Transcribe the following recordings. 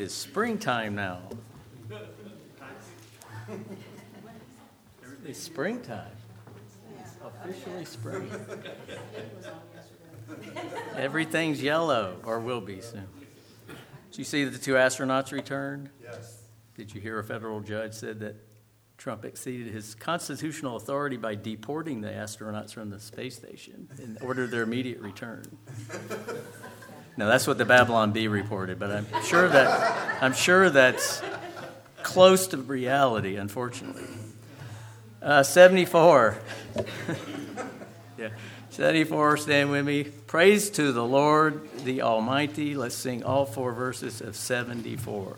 is springtime now. It's springtime. It's officially spring. Everything's yellow, or will be soon. Did you see that the two astronauts returned? Yes. Did you hear a federal judge said that Trump exceeded his constitutional authority by deporting the astronauts from the space station and ordered their immediate return? No, that's what the Babylon Bee reported, but I'm sure that's close to reality, unfortunately. 74. Yeah. 74, stand with me. Praise to the Lord, the Almighty. Let's sing all four verses of 74.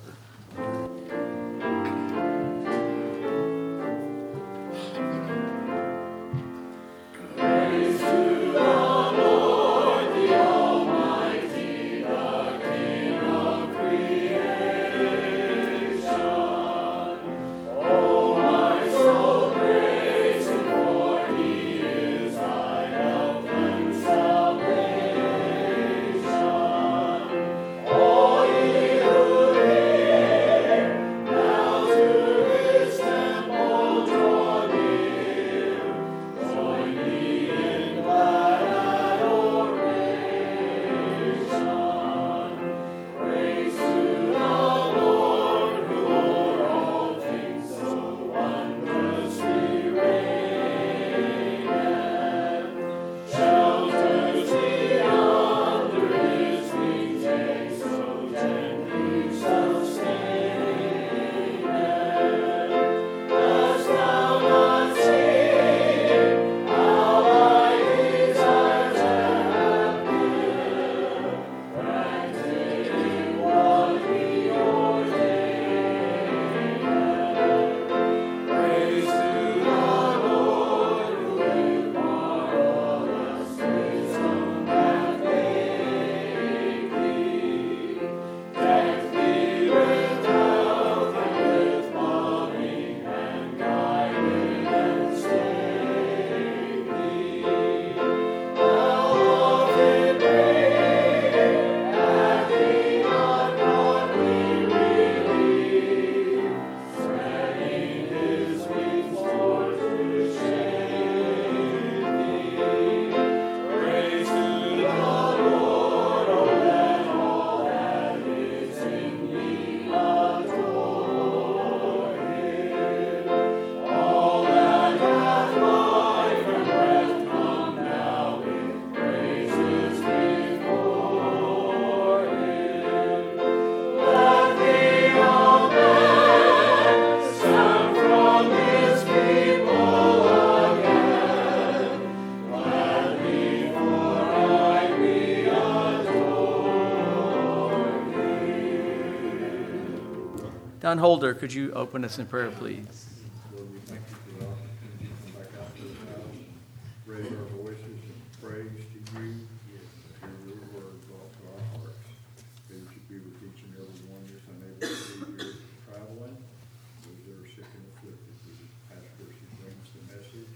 Don Holder, could you open us in prayer, please? Lord, we thank you for the opportunity to come back out to the house, raise our voices in praise to you, hear your word brought to our hearts. May you be with each and every one that's unable to be here traveling, those that are sick and afflicted. We just ask first you bring us the message.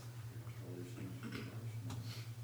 All these things in Christ's name.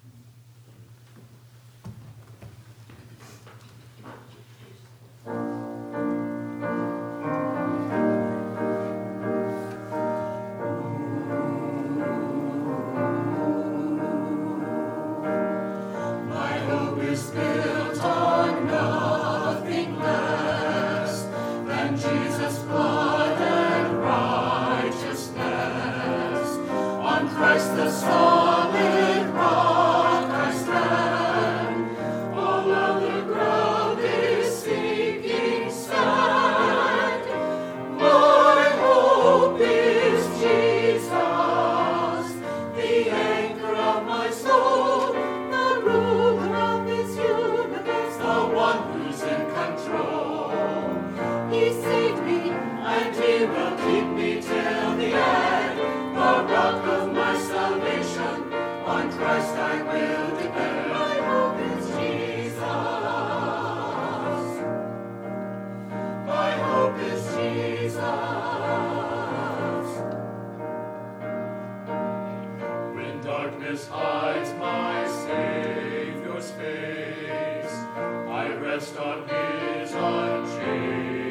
Darkness hides my Savior's face, I rest on his unchanging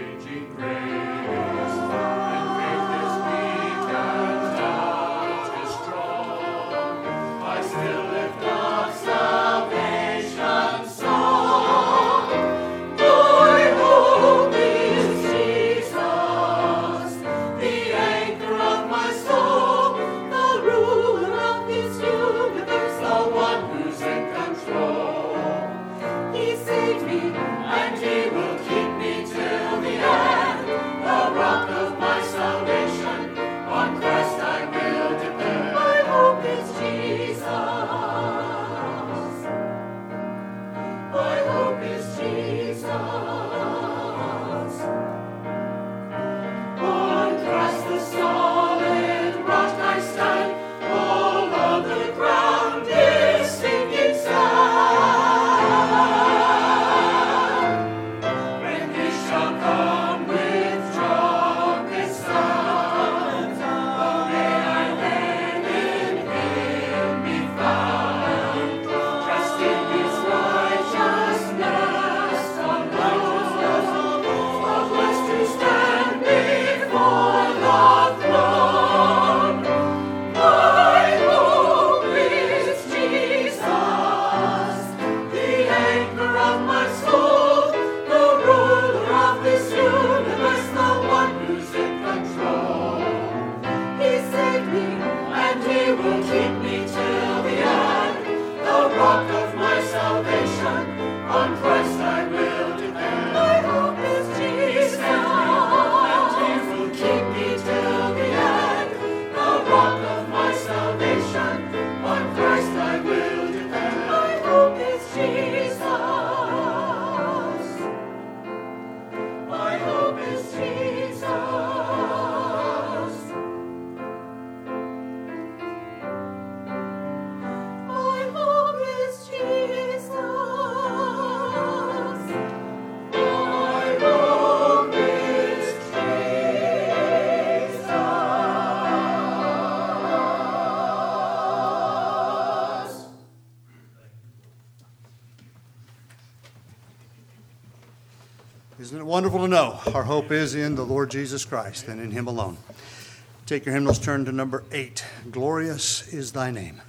Isn't it wonderful to know our hope is in the Lord Jesus Christ and in Him alone? Take your hymnals, turn to number 8. Glorious is thy name.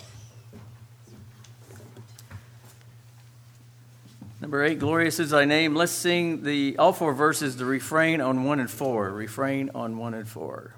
Number 8, glorious is thy name. Let's sing all 4 verses, the refrain on 1 and 4. Refrain on 1 and 4.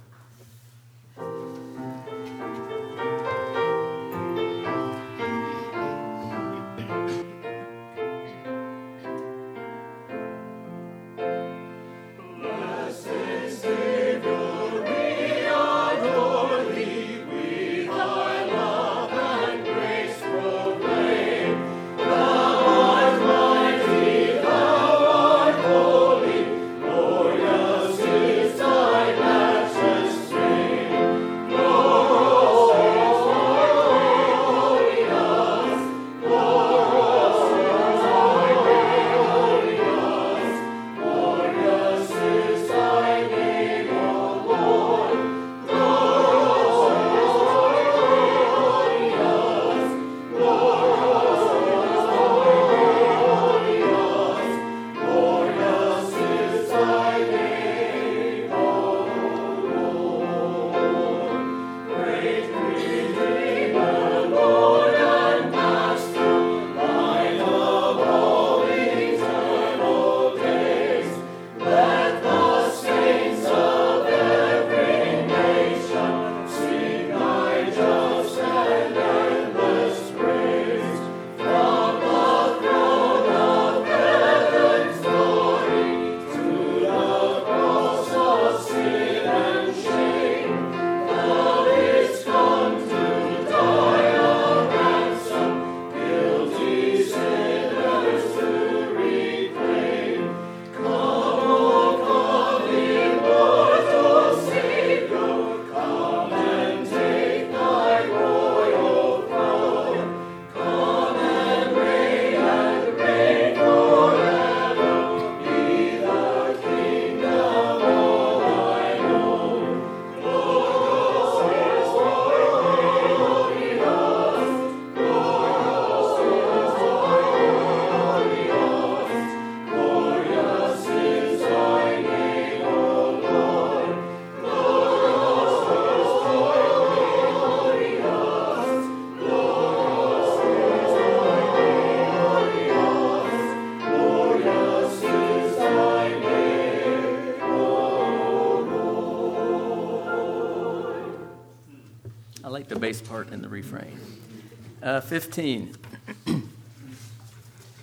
The bass part in the refrain. 15.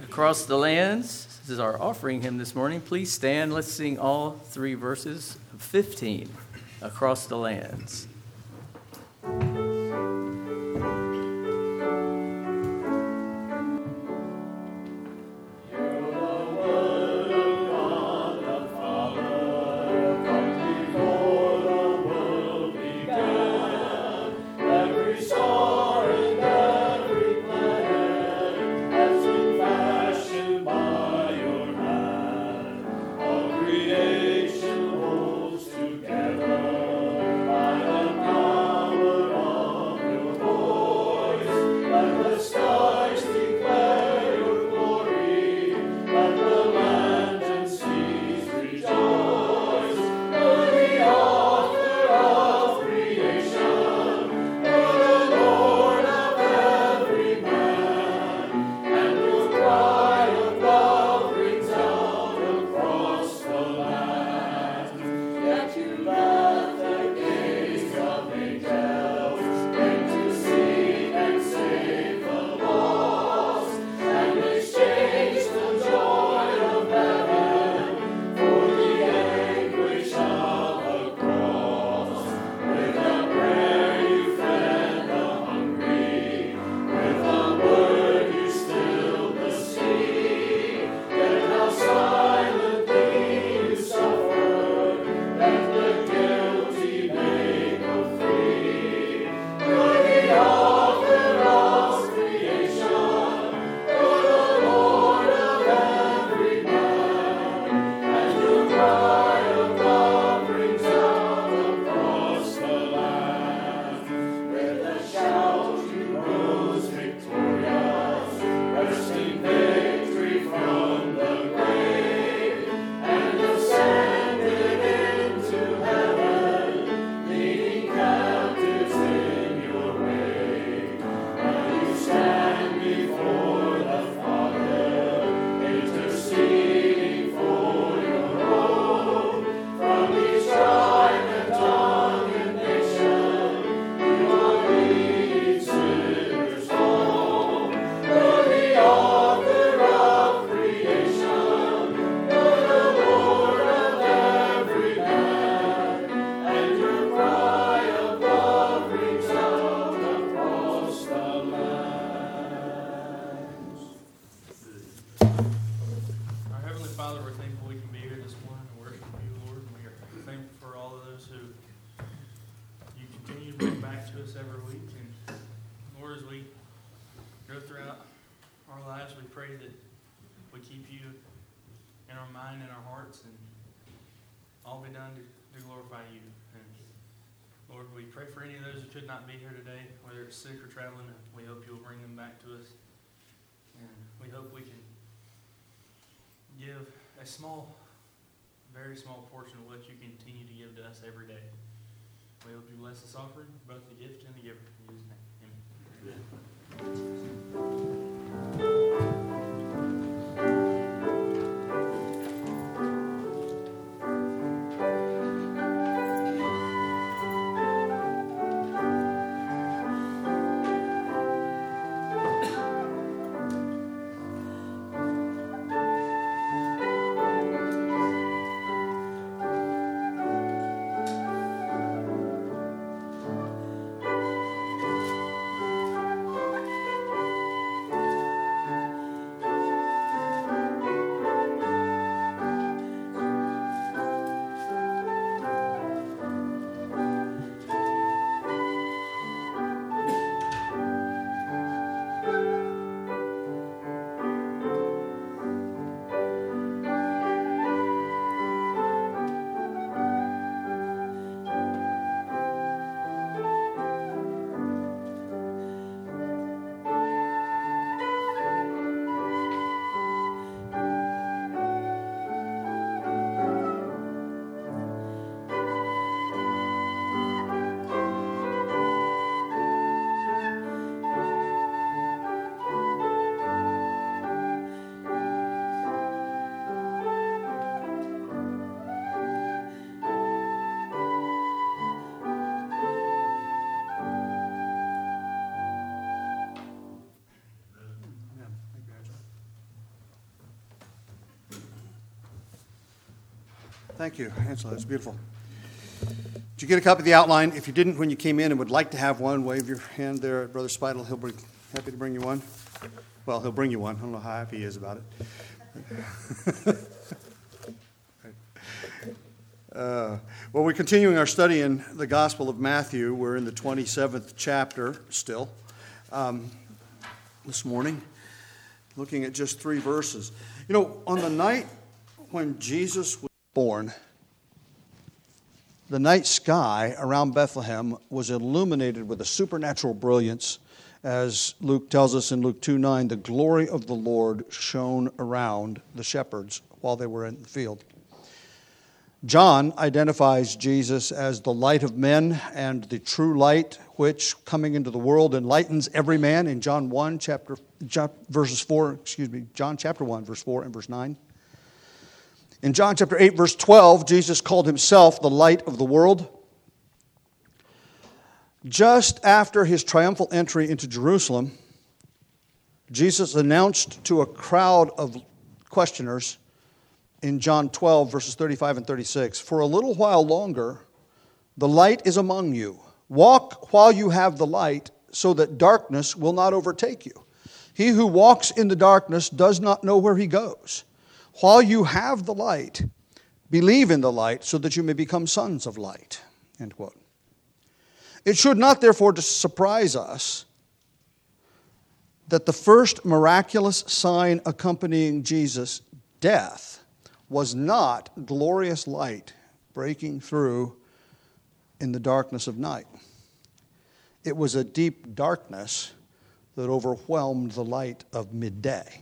Across the Lands. This is our offering hymn this morning. Please stand. Let's sing all 3 verses of 15, Across the Lands. all be done to glorify you. And Lord, we pray for any of those who could not be here today, whether it's sick or traveling. We hope you'll bring them back to us. And we hope we can give a small, very small portion of what you continue to give to us every day. We hope you bless this offering, both the gift and the giver. In Jesus' name, amen. Thank you, Angela. That's beautiful. Did you get a copy of the outline? If you didn't when you came in and would like to have one, wave your hand there at Brother Speidel. He'll be happy to bring you one. Well, he'll bring you one. I don't know how happy he is about it. Well, we're continuing our study in the Gospel of Matthew. We're in the 27th chapter still this morning, looking at just 3 verses. You know, on the night when Jesus was born, the night sky around Bethlehem was illuminated with a supernatural brilliance. As Luke tells us in Luke 2:9, the glory of the Lord shone around the shepherds while they were in the field. John identifies Jesus as the light of men and the true light which, coming into the world, enlightens every man in John chapter 1, verse 4 and verse 9. In John chapter 8, verse 12, Jesus called himself the light of the world. Just after his triumphal entry into Jerusalem, Jesus announced to a crowd of questioners in John 12, verses 35 and 36, "For a little while longer, the light is among you. Walk while you have the light, so that darkness will not overtake you. He who walks in the darkness does not know where he goes. While you have the light, believe in the light, so that you may become sons of light." End quote. It should not, therefore, surprise us that the first miraculous sign accompanying Jesus' death was not glorious light breaking through in the darkness of night. It was a deep darkness that overwhelmed the light of midday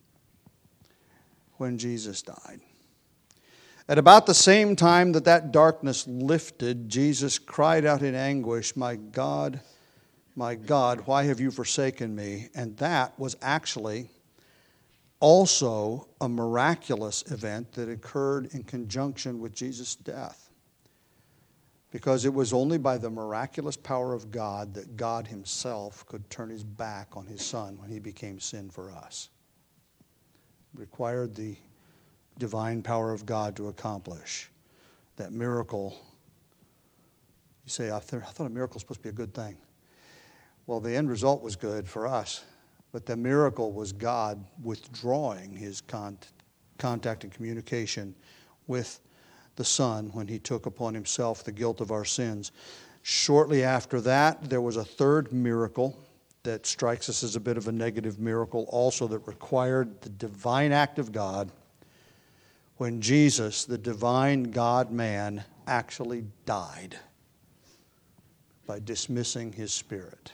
when Jesus died. At about the same time that darkness lifted, Jesus cried out in anguish, my God, why have you forsaken me?" And that was actually also a miraculous event that occurred in conjunction with Jesus' death. Because it was only by the miraculous power of God that God himself could turn his back on his Son when he became sin for us. It required the divine power of God to accomplish that miracle. You say, I thought a miracle was supposed to be a good thing. Well, the end result was good for us. But the miracle was God withdrawing his contact and communication with the Son when he took upon himself the guilt of our sins. Shortly after that, there was a third miracle that strikes us as a bit of a negative miracle also, that required the divine act of God when Jesus, the divine God-man, actually died by dismissing his spirit.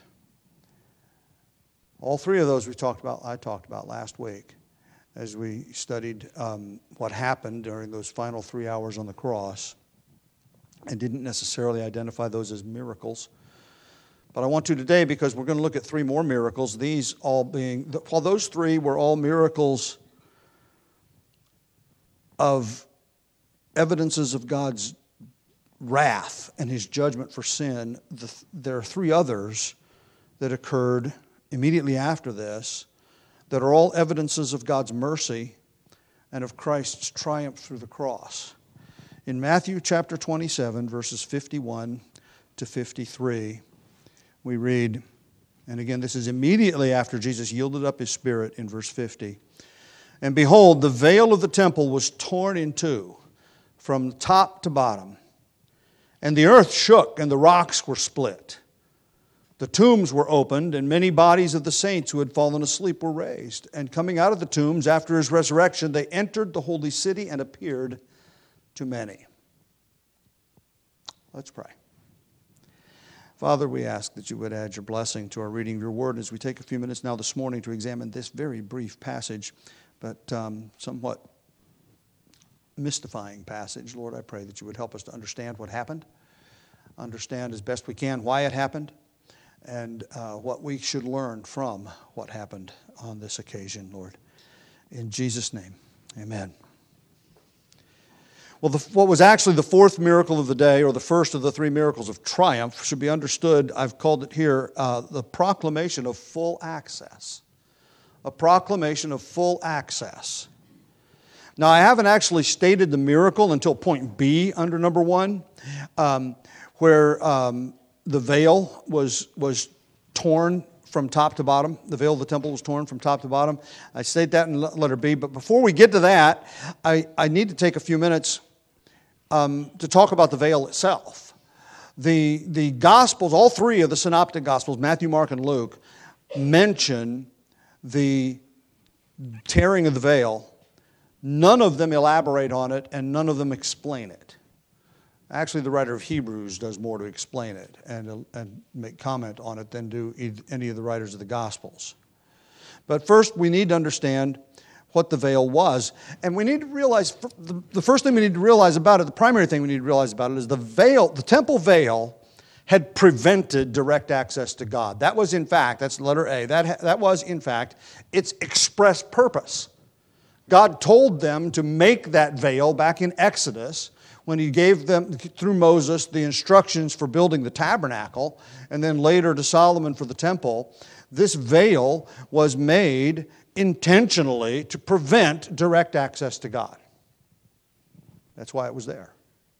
All 3 of those I talked about last week as we studied what happened during those final 3 hours on the cross, and didn't necessarily identify those as miracles. But I want to today, because we're going to look at 3 more miracles, these all being, while those 3 were all miracles of evidences of God's wrath and his judgment for sin, there are 3 others that occurred immediately after this that are all evidences of God's mercy and of Christ's triumph through the cross. In Matthew chapter 27, verses 51 to 53, we read, and again, this is immediately after Jesus yielded up his spirit in verse 50. "And behold, the veil of the temple was torn in two from top to bottom, and the earth shook and the rocks were split. The tombs were opened, and many bodies of the saints who had fallen asleep were raised. And coming out of the tombs after his resurrection, they entered the holy city and appeared to many." Let's pray. Father, we ask that you would add your blessing to our reading of your word as we take a few minutes now this morning to examine this very brief passage, but somewhat mystifying passage. Lord, I pray that you would help us to understand what happened, understand as best we can why it happened, and what we should learn from what happened on this occasion, Lord. In Jesus' name, amen. Well, what was actually the 4th miracle of the day, or the first of the 3 miracles of triumph, should be understood, I've called it here, the proclamation of full access. A proclamation of full access. Now, I haven't actually stated the miracle until point B under number 1, where the veil was torn from top to bottom. The veil of the temple was torn from top to bottom. I state that in letter B. But before we get to that, I need to take a few minutes to talk about the veil itself. The Gospels, all three of the synoptic Gospels, Matthew, Mark, and Luke, mention the tearing of the veil. None of them elaborate on it, and none of them explain it. Actually, the writer of Hebrews does more to explain it and make comment on it than do any of the writers of the Gospels. But first, we need to understand what the veil was. And we need to realize, the first thing we need to realize about it, the primary thing we need to realize about it is the veil, the temple veil, had prevented direct access to God. That was, in fact, that's letter A, that was, in fact, its express purpose. God told them to make that veil back in Exodus when He gave them, through Moses, the instructions for building the tabernacle, and then later to Solomon for the temple. This veil was made intentionally to prevent direct access to God. That's why it was there.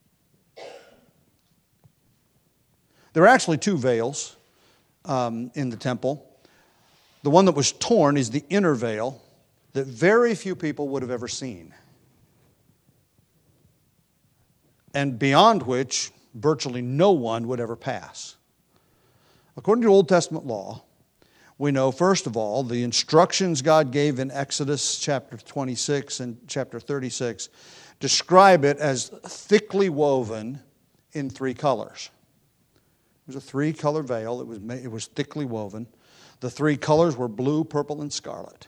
There are actually two veils in the temple. The one that was torn is the inner veil that very few people would have ever seen, and beyond which virtually no one would ever pass. According to Old Testament law, we know, first of all, the instructions God gave in Exodus chapter 26 and chapter 36 describe it as thickly woven in 3 colors. It was a 3-color veil. It was thickly woven. The 3 colors were blue, purple, and scarlet.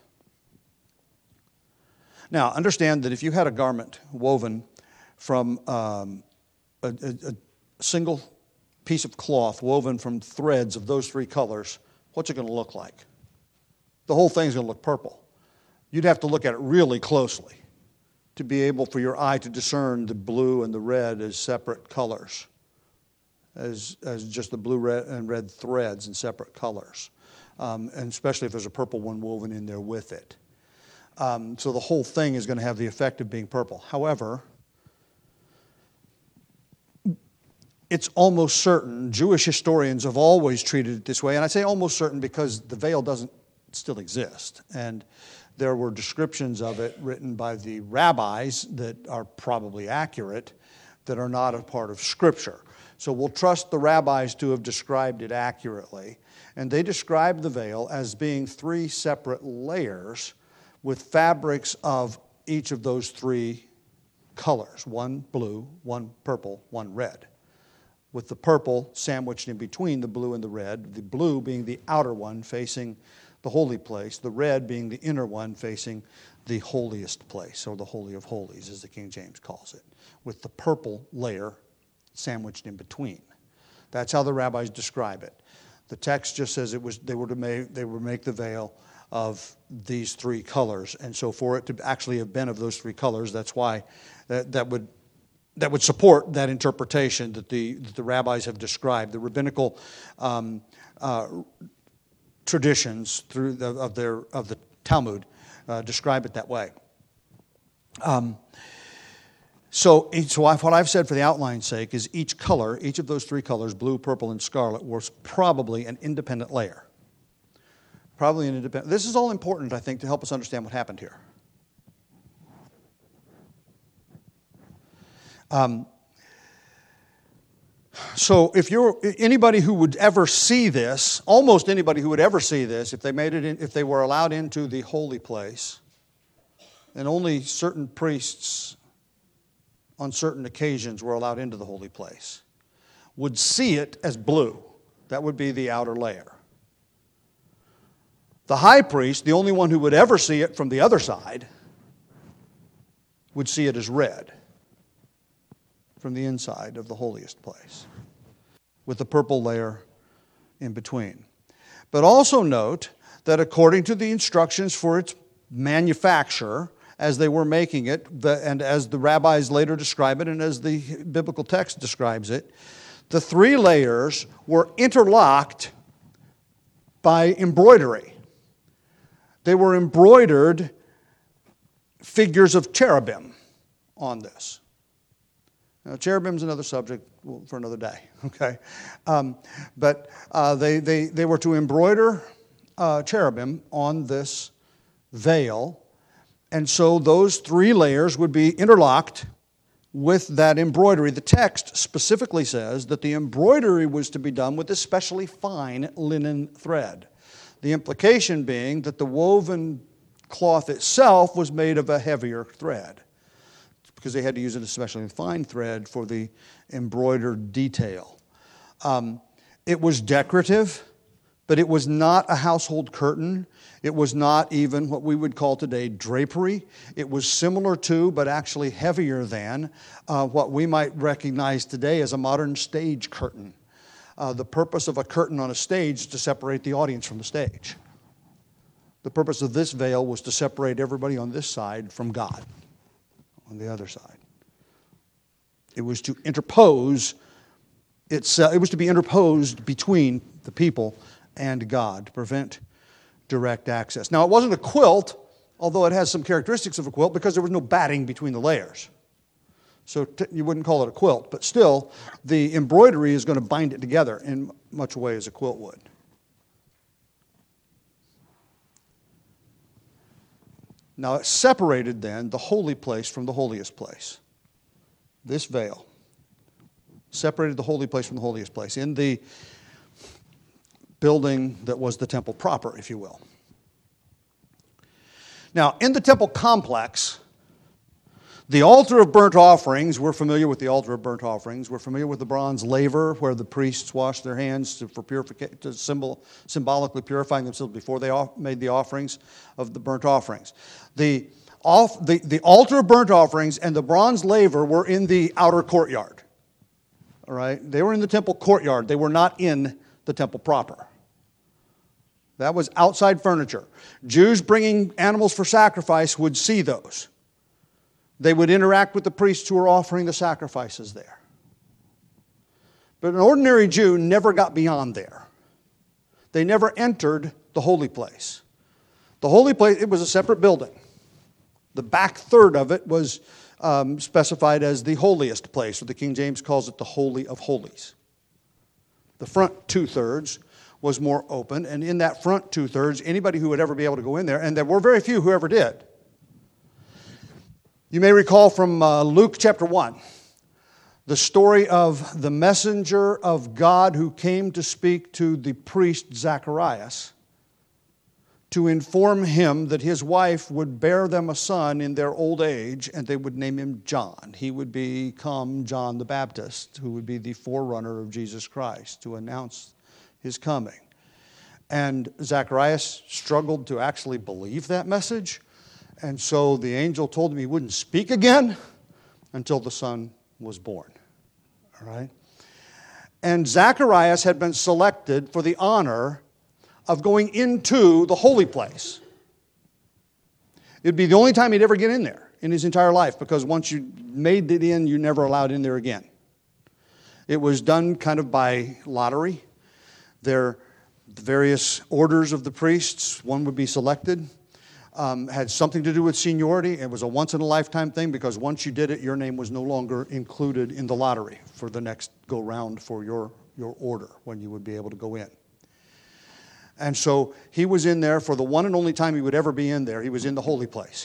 Now, understand that if you had a garment woven from a single piece of cloth woven from threads of those 3 colors, what's it going to look like? The whole thing's going to look purple. You'd have to look at it really closely to be able for your eye to discern the blue and the red as separate colors, as just the blue red and red threads in separate colors, and especially if there's a purple one woven in there with it. So the whole thing is going to have the effect of being purple. However, it's almost certain, Jewish historians have always treated it this way, and I say almost certain because the veil doesn't still exist. And there were descriptions of it written by the rabbis that are probably accurate, that are not a part of Scripture. So we'll trust the rabbis to have described it accurately. And they described the veil as being 3 separate layers with fabrics of each of those 3 colors, 1 blue, 1 purple, 1 red, with the purple sandwiched in between the blue and the red, the blue being the outer one facing the holy place, the red being the inner one facing the holiest place, or the Holy of Holies, as the King James calls it, with the purple layer sandwiched in between. That's how the rabbis describe it. The text just says they would make the veil of these 3 colors, and so for it to actually have been of those 3 colors, that's why that would support that interpretation that the rabbis have described. The rabbinical traditions of the Talmud describe it that way. So what I've said for the outline's sake is each of those 3 colors, blue, purple, and scarlet, was probably an independent layer. This is all important, I think, to help us understand what happened here. So if anybody who would ever see this, almost anybody who would ever see this, if they were allowed into the holy place, and only certain priests on certain occasions were allowed into the holy place, would see it as blue. That would be the outer layer. The high priest, the only one who would ever see it from the other side, would see it as red from the inside of the holiest place, with the purple layer in between. But also note that according to the instructions for its manufacture, as they were making it, and as the rabbis later describe it, and as the biblical text describes it, the 3 layers were interlocked by embroidery. They were embroidered figures of cherubim on this. Now, cherubim's another subject for another day, okay? But they were to embroider cherubim on this veil, and so those 3 layers would be interlocked with that embroidery. The text specifically says that the embroidery was to be done with especially fine linen thread. The implication being that the woven cloth itself was made of a heavier thread, because they had to use an especially fine thread for the embroidered detail. It was decorative, but it was not a household curtain. It was not even what we would call today drapery. It was similar to, but actually heavier than, what we might recognize today as a modern stage curtain. The purpose of a curtain on a stage is to separate the audience from the stage. The purpose of this veil was to separate everybody on this side from God on the other side. It was to interpose it was to be interposed between the people and God to prevent direct access. Now, it wasn't a quilt, although it has some characteristics of a quilt, because there was no batting between the layers. So you wouldn't call it a quilt, but still, the embroidery is going to bind it together in much a way as a quilt would. Now, it separated then the holy place from the holiest place. This veil separated the holy place from the holiest place in the building that was the temple proper, if you will. Now, in the temple complex, the altar of burnt offerings, we're familiar with the altar of burnt offerings. We're familiar with the bronze laver where the priests washed their hands for purification, symbolically purifying themselves before they made the offerings of the burnt offerings. The altar of burnt offerings and the bronze laver were in the outer courtyard. All right? They were in the temple courtyard. They were not in the temple proper. That was outside furniture. Jews bringing animals for sacrifice would see those. They would interact with the priests who were offering the sacrifices there. But an ordinary Jew never got beyond there. They never entered the holy place. The holy place, it was a separate building. The back third of it was specified as the holiest place, or the King James calls it the Holy of Holies. The front 2/3 was more open, and in that front 2/3, anybody who would ever be able to go in there, and there were very few who ever did. You may recall from Luke chapter 1, the story of the messenger of God who came to speak to the priest Zacharias to inform him that his wife would bear them a son in their old age, and they would name him John. He would become John the Baptist, who would be the forerunner of Jesus Christ, to announce his coming. And Zacharias struggled to actually believe that message, and so the angel told him he wouldn't speak again until the son was born. All right? And Zacharias had been selected for the honor of going into the holy place. It'd be the only time he'd ever get in there in his entire life, because once you made it in, you never allowed in there again. It was done kind of by lottery. The various orders of the priests, one would be selected. Had something to do with seniority. It was a once-in-a-lifetime thing, because once you did it, your name was no longer included in the lottery for the next go-round for your order, when you would be able to go in. And so he was in there for the one and only time he would ever be in there. He was in the holy place.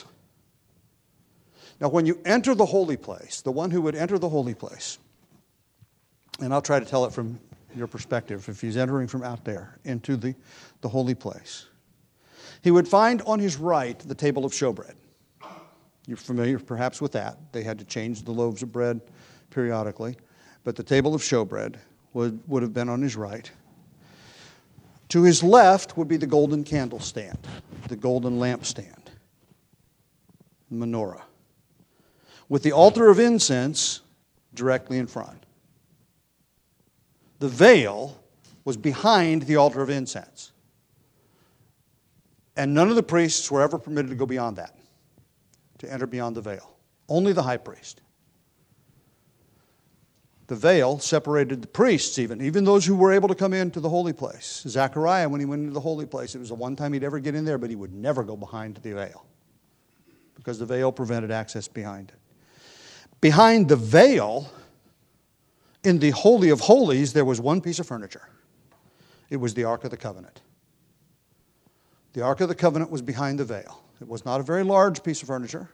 Now, when you enter the holy place, the one who would enter the holy place, and I'll try to tell it from your perspective, if he's entering from out there into the holy place, he would find on his right the table of showbread. You're familiar perhaps with that. They had to change the loaves of bread periodically, but the table of showbread would have been on his right. To his left would be the golden candlestand, the golden lampstand, the menorah, with the altar of incense directly in front. The veil was behind the altar of incense. And none of the priests were ever permitted to go beyond that, to enter beyond the veil. Only the high priest. The veil separated the priests even those who were able to come into the holy place. Zechariah, when he went into the holy place, it was the one time he'd ever get in there, but he would never go behind the veil. because the veil prevented access behind it. Behind the veil, in the Holy of Holies, there was one piece of furniture. It was the Ark of the Covenant. The Ark of the Covenant was behind the veil. It was not a very large piece of furniture.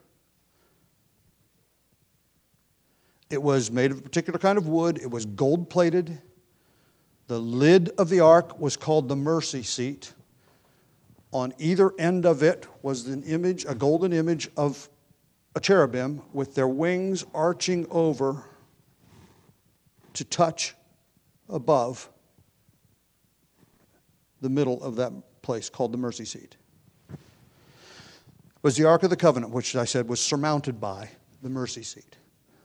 It was made of a particular kind of wood. It was gold-plated. The lid of the ark was called the mercy seat. On either end of it was an image, a golden image of a cherubim with their wings arching over to touch above the middle of that place called the mercy seat. It was the Ark of the Covenant, which I said was surmounted by the mercy seat.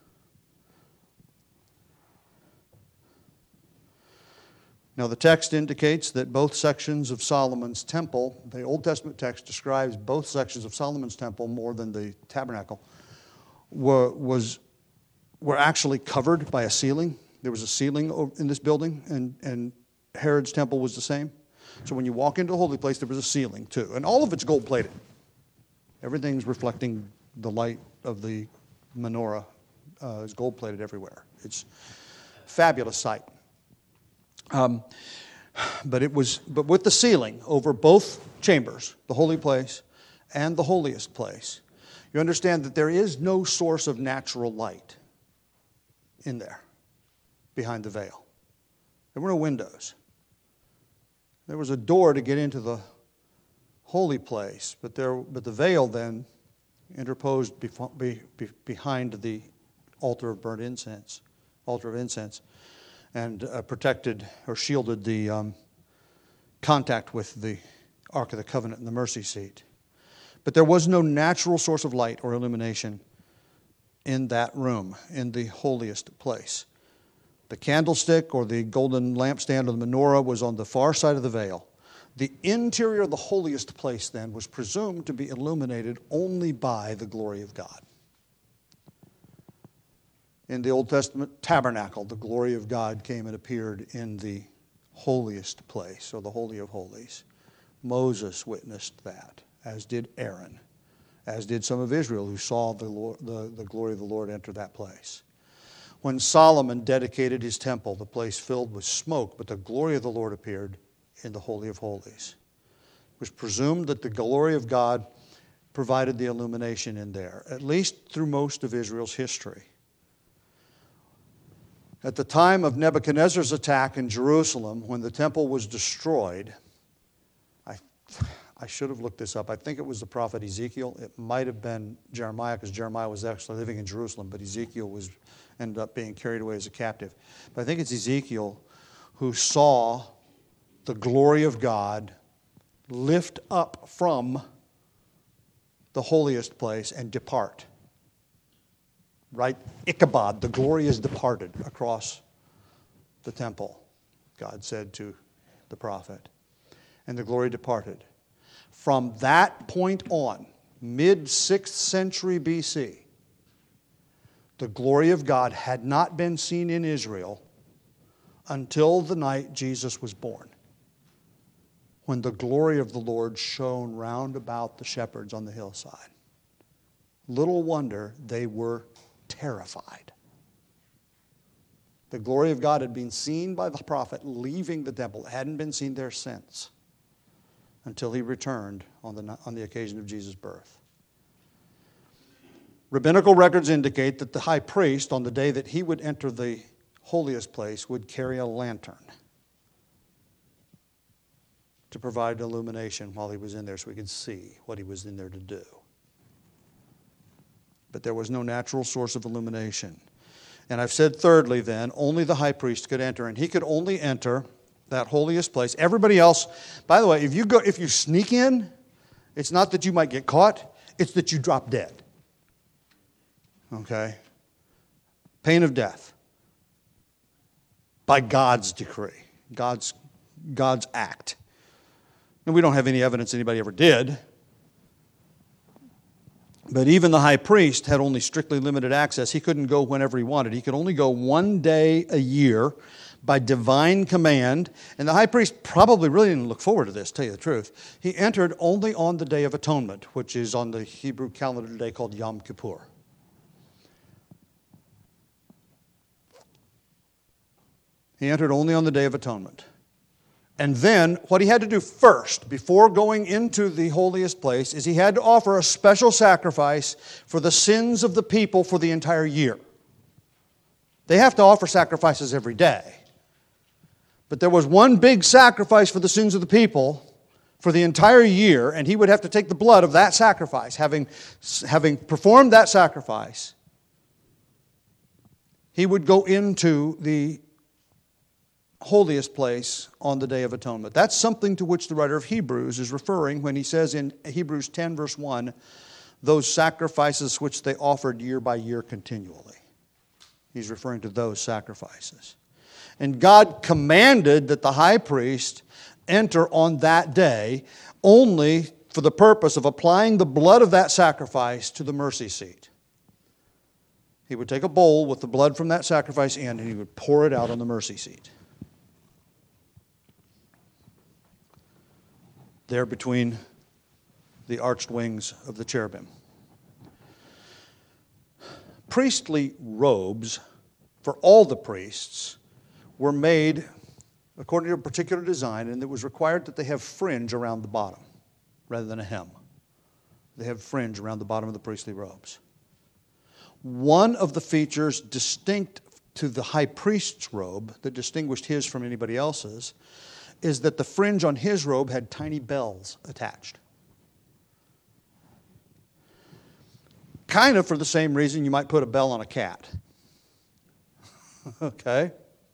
Now, the text indicates that both sections of Solomon's temple, the Old Testament text describes both sections of Solomon's temple more than the tabernacle, were actually covered by a ceiling. There was a ceiling in this building, and Herod's temple was the same. So when you walk into the holy place, there was a ceiling too. And all of it's gold-plated. Everything's reflecting the light of the menorah. Is gold-plated everywhere. It's a fabulous sight. But with the ceiling over both chambers, the holy place and the holiest place, you understand that there is no source of natural light in there behind the veil. There were no windows. There was a door to get into the holy place, but the veil then interposed behind the altar of burnt incense, and protected or shielded the contact with the Ark of the Covenant and the mercy seat. But there was no natural source of light or illumination in that room, in the holiest place. The candlestick or the golden lampstand or the menorah was on the far side of the veil. The interior of the holiest place then was presumed to be illuminated only by the glory of God. In the Old Testament tabernacle, the glory of God came and appeared in the holiest place, or the Holy of Holies. Moses witnessed that, as did Aaron, as did some of Israel who saw the glory of the Lord enter that place. When Solomon dedicated his temple, the place filled with smoke, but the glory of the Lord appeared in the Holy of Holies. It was presumed that the glory of God provided the illumination in there, at least through most of Israel's history. At the time of Nebuchadnezzar's attack in Jerusalem, when the temple was destroyed, I should have looked this up. I think it was the prophet Ezekiel. It might have been Jeremiah, because Jeremiah was actually living in Jerusalem, but Ezekiel ended up being carried away as a captive. But I think it's Ezekiel who saw the glory of God lift up from the holiest place and depart. Right? Ichabod, the glory is departed across the temple, God said to the prophet. And the glory departed. From that point on, mid-6th century BC, the glory of God had not been seen in Israel until the night Jesus was born, when the glory of the Lord shone round about the shepherds on the hillside. Little wonder they were terrified. The glory of God had been seen by the prophet leaving the temple. It hadn't been seen there since, until he returned on the occasion of Jesus' birth. Rabbinical records indicate that the high priest, on the day that he would enter the holiest place, would carry a lantern to provide illumination while he was in there so he could see what he was in there to do. But there was no natural source of illumination. And I've said thirdly then, only the high priest could enter, and he could only enter that holiest place. Everybody else, by the way, if you sneak in, it's not that you might get caught, it's that you drop dead. Okay? Pain of death. By God's decree. God's act. And we don't have any evidence anybody ever did. But even the high priest had only strictly limited access. He couldn't go whenever he wanted. He could only go one day a year by divine command. And the high priest probably really didn't look forward to this, to tell you the truth. He entered only on the Day of Atonement, which is on the Hebrew calendar today called Yom Kippur. He entered only on the Day of Atonement. And then what he had to do first, before going into the holiest place, is he had to offer a special sacrifice for the sins of the people for the entire year. They have to offer sacrifices every day. But there was one big sacrifice for the sins of the people for the entire year, and he would have to take the blood of that sacrifice. Having performed that sacrifice, he would go into the holiest place on the Day of Atonement. That's something to which the writer of Hebrews is referring when he says in Hebrews 10 verse 1, those sacrifices which they offered year by year continually. He's referring to those sacrifices. And God commanded that the high priest enter on that day only for the purpose of applying the blood of that sacrifice to the mercy seat. He would take a bowl with the blood from that sacrifice in and he would pour it out on the mercy seat. There between the arched wings of the cherubim. Priestly robes for all the priests were made according to a particular design, and it was required that they have fringe around the bottom rather than a hem. They have fringe around the bottom of the priestly robes. One of the features distinct to the high priest's robe that distinguished his from anybody else's is that the fringe on his robe had tiny bells attached. Kind of for the same reason you might put a bell on a cat. Okay?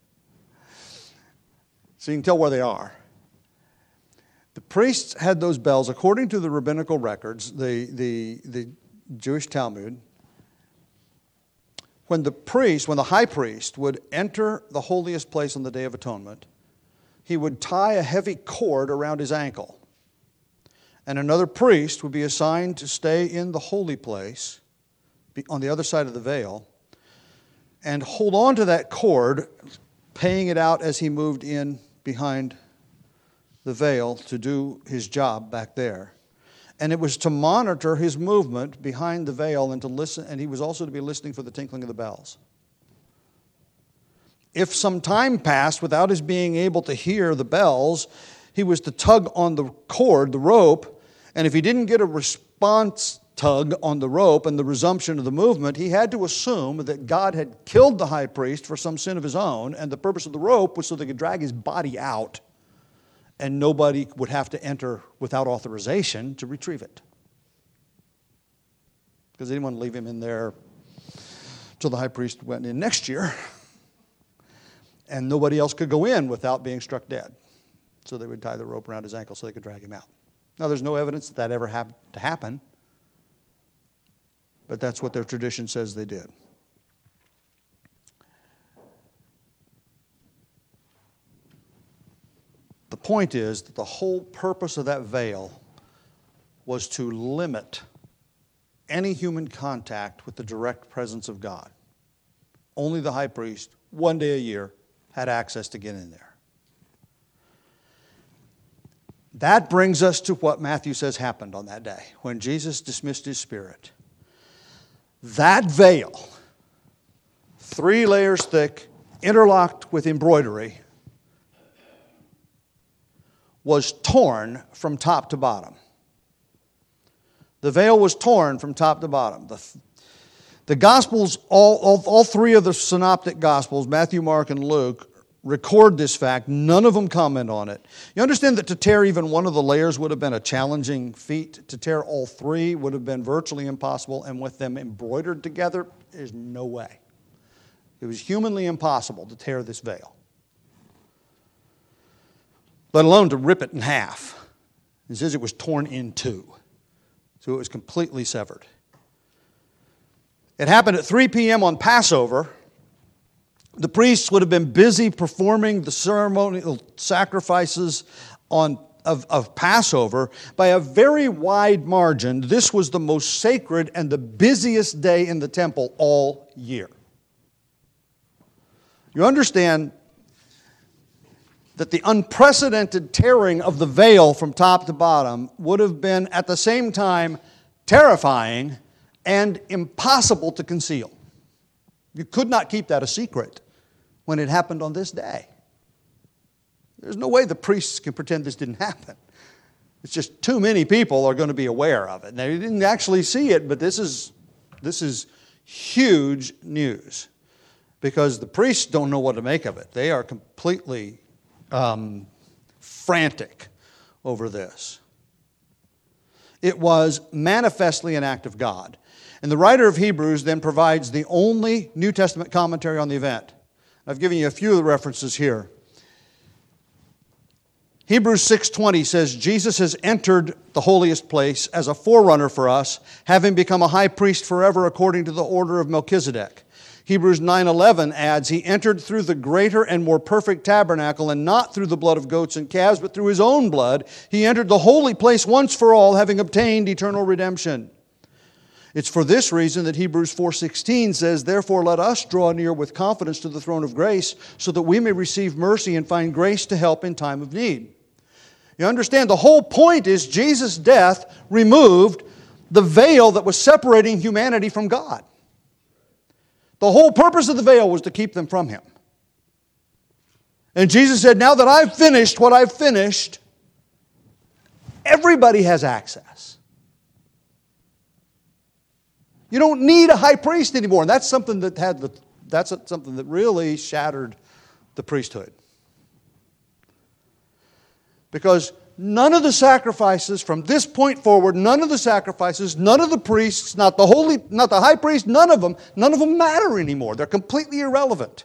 So you can tell where they are. The priests had those bells, according to the rabbinical records, the Jewish Talmud. When the high priest would enter the holiest place on the Day of Atonement, he would tie a heavy cord around his ankle. And another priest would be assigned to stay in the holy place on the other side of the veil and hold on to that cord, paying it out as he moved in behind the veil to do his job back there. And it was to monitor his movement behind the veil and to listen, and he was also to be listening for the tinkling of the bells. If some time passed without his being able to hear the bells, he was to tug on the cord, the rope, and if he didn't get a response tug on the rope and the resumption of the movement, he had to assume that God had killed the high priest for some sin of his own, and the purpose of the rope was so they could drag his body out, and nobody would have to enter without authorization to retrieve it. Because they didn't want to leave him in there till the high priest went in next year. And nobody else could go in without being struck dead. So they would tie the rope around his ankle so they could drag him out. Now, there's no evidence that ever happened to happen. But that's what their tradition says they did. The point is that the whole purpose of that veil was to limit any human contact with the direct presence of God. Only the high priest, one day a year, had access to get in there. That brings us to what Matthew says happened on that day, when Jesus dismissed his spirit. That veil, 3 layers thick, interlocked with embroidery, was torn from top to bottom. The veil was torn from top to bottom. The Gospels, all 3 of the synoptic Gospels, Matthew, Mark, and Luke, record this fact. None of them comment on it. You understand that to tear even one of the layers would have been a challenging feat. To tear all 3 would have been virtually impossible, and with them embroidered together, there's no way. It was humanly impossible to tear this veil, let alone to rip it in half. It says it was torn in 2, so it was completely severed. It happened at 3 p.m. on Passover. The priests would have been busy performing the ceremonial sacrifices of Passover. By a very wide margin, this was the most sacred and the busiest day in the temple all year. You understand that the unprecedented tearing of the veil from top to bottom would have been at the same time terrifying and impossible to conceal. You could not keep that a secret when it happened on this day. There's no way the priests can pretend this didn't happen. It's just too many people are going to be aware of it. They didn't actually see it, but this is huge news because the priests don't know what to make of it. They are completely frantic over this. It was manifestly an act of God. And the writer of Hebrews then provides the only New Testament commentary on the event. I've given you a few of the references here. Hebrews 6:20 says, Jesus has entered the holiest place as a forerunner for us, having become a high priest forever according to the order of Melchizedek. Hebrews 9:11 adds, He entered through the greater and more perfect tabernacle, and not through the blood of goats and calves, but through His own blood. He entered the holy place once for all, having obtained eternal redemption. It's for this reason that Hebrews 4:16 says, Therefore let us draw near with confidence to the throne of grace, so that we may receive mercy and find grace to help in time of need. You understand, the whole point is Jesus' death removed the veil that was separating humanity from God. The whole purpose of the veil was to keep them from Him. And Jesus said, now that I've finished what I've finished, everybody has access. You don't need a high priest anymore. And that's something that really shattered the priesthood. Because none of the sacrifices from this point forward, none of the sacrifices, none of the priests, not the high priest, none of them matter anymore. They're completely irrelevant.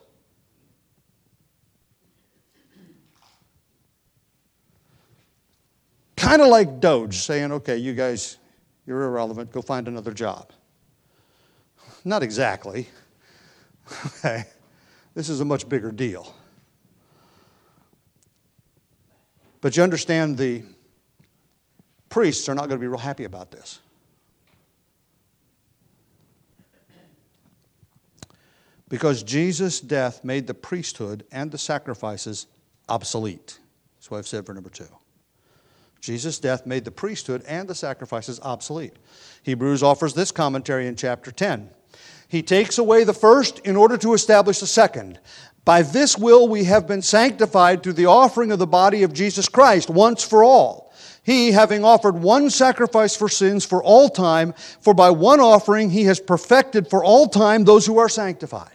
Kind of like Doge saying, okay, you guys, you're irrelevant, go find another job. Not exactly. Okay. This is a much bigger deal. But you understand the priests are not going to be real happy about this. Because Jesus' death made the priesthood and the sacrifices obsolete. That's what I've said for number 2. Jesus' death made the priesthood and the sacrifices obsolete. Hebrews offers this commentary in chapter 10. He takes away the first in order to establish the second. By this will we have been sanctified through the offering of the body of Jesus Christ once for all. He, having offered one sacrifice for sins for all time, for by one offering He has perfected for all time those who are sanctified.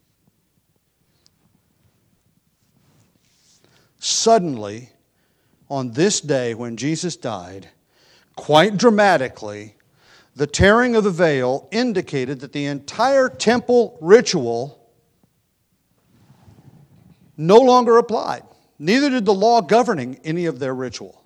Suddenly, on this day when Jesus died, quite dramatically, the tearing of the veil indicated that the entire temple ritual no longer applied. Neither did the law governing any of their ritual.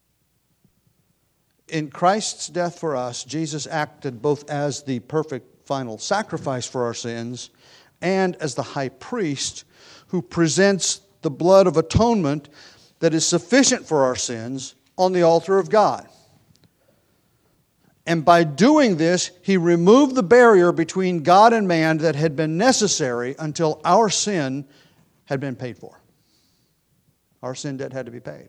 In Christ's death for us, Jesus acted both as the perfect final sacrifice for our sins and as the high priest who presents the blood of atonement that is sufficient for our sins on the altar of God. And by doing this, He removed the barrier between God and man that had been necessary until our sin had been paid for. Our sin debt had to be paid.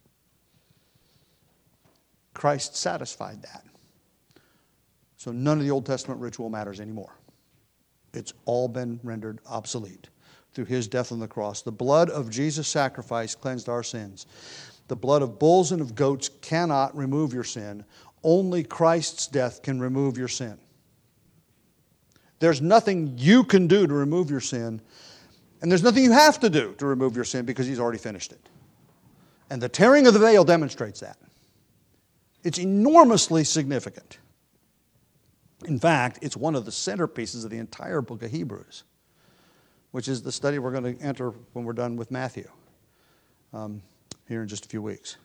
Christ satisfied that. So none of the Old Testament ritual matters anymore. It's all been rendered obsolete through His death on the cross. The blood of Jesus' sacrifice cleansed our sins. The blood of bulls and of goats cannot remove your sin. Only Christ's death can remove your sin. There's nothing you can do to remove your sin, and there's nothing you have to do to remove your sin because He's already finished it. And the tearing of the veil demonstrates that. It's enormously significant. In fact, it's one of the centerpieces of the entire book of Hebrews, which is the study we're going to enter when we're done with Matthew here in just a few weeks.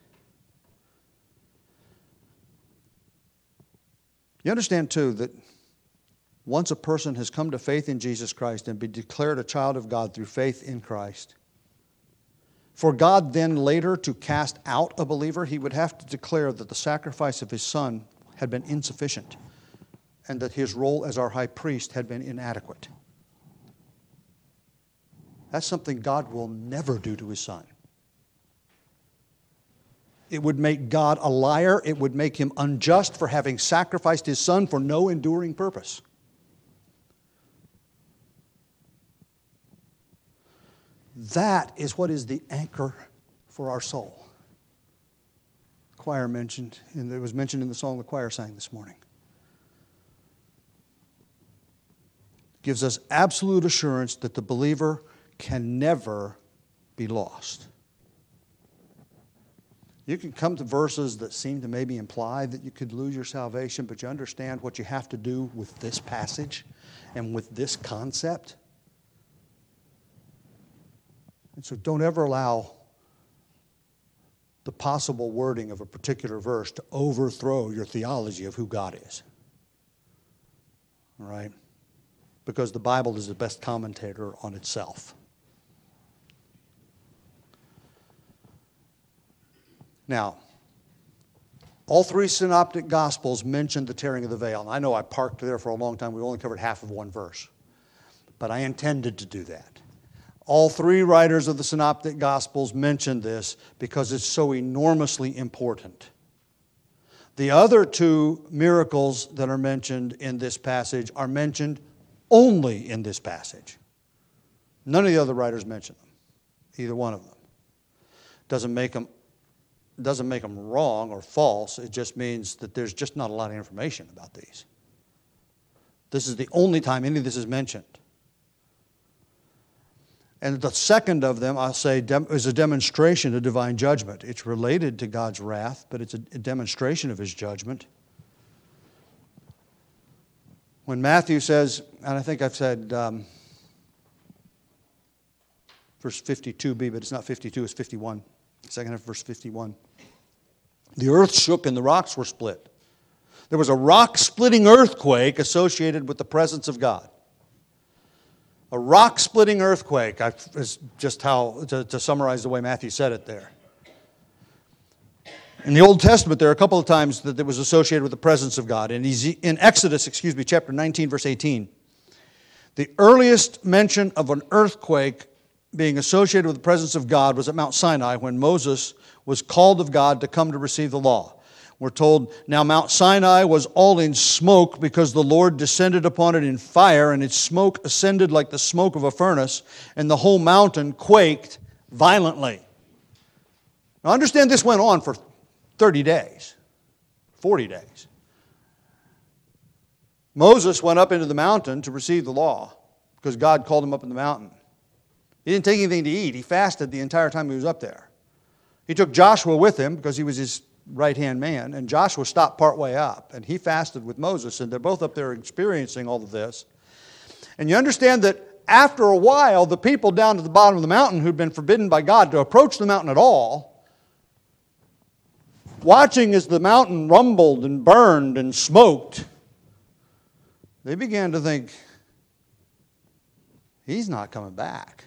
You understand, too, that once a person has come to faith in Jesus Christ and been declared a child of God through faith in Christ, for God then later to cast out a believer, He would have to declare that the sacrifice of His Son had been insufficient and that His role as our high priest had been inadequate. That's something God will never do to His Son. It would make God a liar. It would make him unjust for having sacrificed his son for no enduring purpose. That is what is the anchor for our soul. The choir mentioned, and it was mentioned in the song the choir sang this morning. It gives us absolute assurance that the believer can never be lost. You can come to verses that seem to maybe imply that you could lose your salvation, but you understand what you have to do with this passage and with this concept. And so don't ever allow the possible wording of a particular verse to overthrow your theology of who God is. All right? Because the Bible is the best commentator on itself. Now, all three synoptic gospels mention the tearing of the veil. And I know I parked there for a long time. We only covered half of one verse. But I intended to do that. All three writers of the synoptic gospels mention this because it's so enormously important. The other two miracles that are mentioned in this passage are mentioned only in this passage. None of the other writers mention them, either one of them. Doesn't make them wrong or false. It just means that there's just not a lot of information about these. This is the only time any of this is mentioned. And the second of them, I'll say, is a demonstration of divine judgment. It's related to God's wrath, but it's a demonstration of his judgment. When Matthew says, and I think I've said verse 52b, but it's not 52, it's 51. Second half of verse 51. The earth shook and the rocks were split. There was a rock-splitting earthquake associated with the presence of God. A rock-splitting earthquake is just how, to summarize the way Matthew said it there. In the Old Testament, there are a couple of times that it was associated with the presence of God. In Exodus, chapter 19, verse 18, the earliest mention of an earthquake being associated with the presence of God was at Mount Sinai when Moses was called of God to come to receive the law. We're told, now Mount Sinai was all in smoke because the Lord descended upon it in fire, and its smoke ascended like the smoke of a furnace, and the whole mountain quaked violently. Now understand this went on for 30 days, 40 days. Moses went up into the mountain to receive the law because God called him up in the mountain. He didn't take anything to eat. He fasted the entire time he was up there. He took Joshua with him because he was his right-hand man, and Joshua stopped partway up, and he fasted with Moses, and they're both up there experiencing all of this. And you understand that after a while, the people down at the bottom of the mountain who'd been forbidden by God to approach the mountain at all, watching as the mountain rumbled and burned and smoked, they began to think, he's not coming back.